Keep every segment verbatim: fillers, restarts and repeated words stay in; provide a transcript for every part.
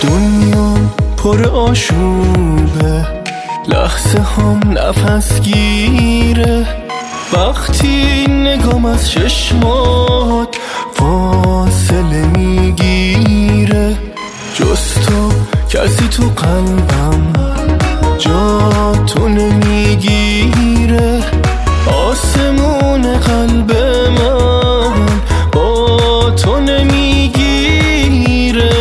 دنیا پر آشوبه، لحظه هم نفس گیره. وقتی نگام از چشمات فاصله میگیره، جز تو کسی تو قلبم جا تو نمیگیره. آسمون قلب من با تو نمیگیره.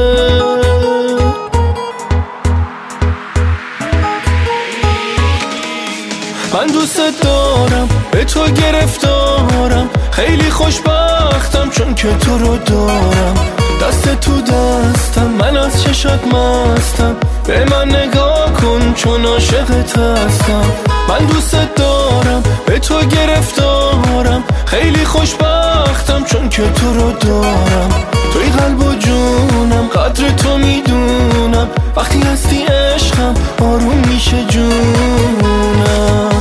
من دوست دارم، به تو گرفتارم، خیلی خوشبختم چون که تو رو دارم. دست تو دستم، من از چشات مستم، به من نگاه کن چون عاشقت هستم. من دوست دارم، به تو گرفتارم، خیلی خوشبختم چون که تو رو دارم. توی قلب و جونم، قدر تو میدونم، وقتی هستی عشقم آروم میشه جونم.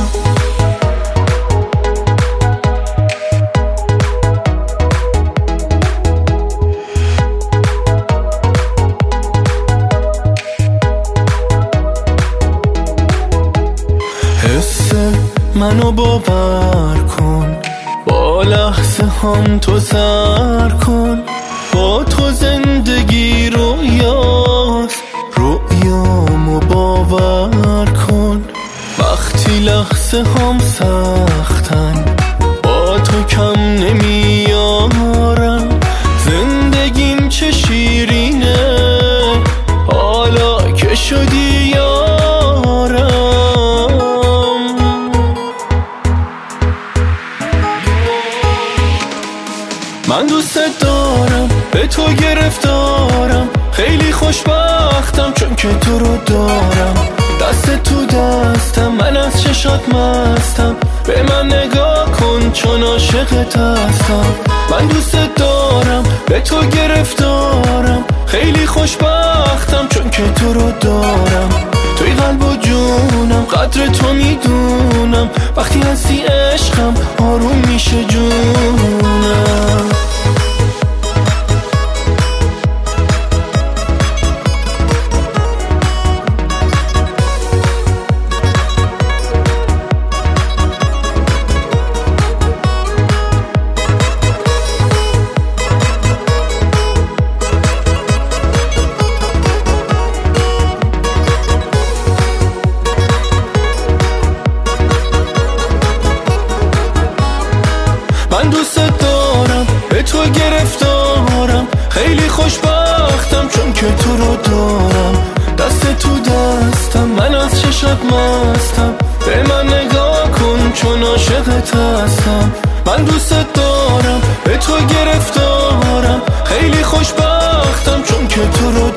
حس منو باور کن، با لحظه هم تو سر کن. با تو زندگی رویاست، رویامو باور کن. وقتی لحظه هم سختن، با تو کم نمیارم. زندگیم چه شیرینه حالا که شدی یارم. من دوست دارم، به تو گرفتارم، خیلی خوشبختم چون که تو رو دارم. دست تو دستم، من از چشات مستم، به من نگاه کن چون عاشقت هستم. من دوست دارم، به تو گرفتارم، خیلی خوشبختم چون که تو رو دارم. توی قلب و جونم، قدر تو میدونم، وقتی هستی عشقم آروم میشه جونم. من دوست دارم، به تو گرفتارم، خیلی خوشبختم چون که تو رو دارم. دست تو دستم، من از چشات مستم، به من نگاه کن چون عاشقت هستم. من دوست دارم، به تو گرفتارم، خیلی خوشبختم چون که تو رو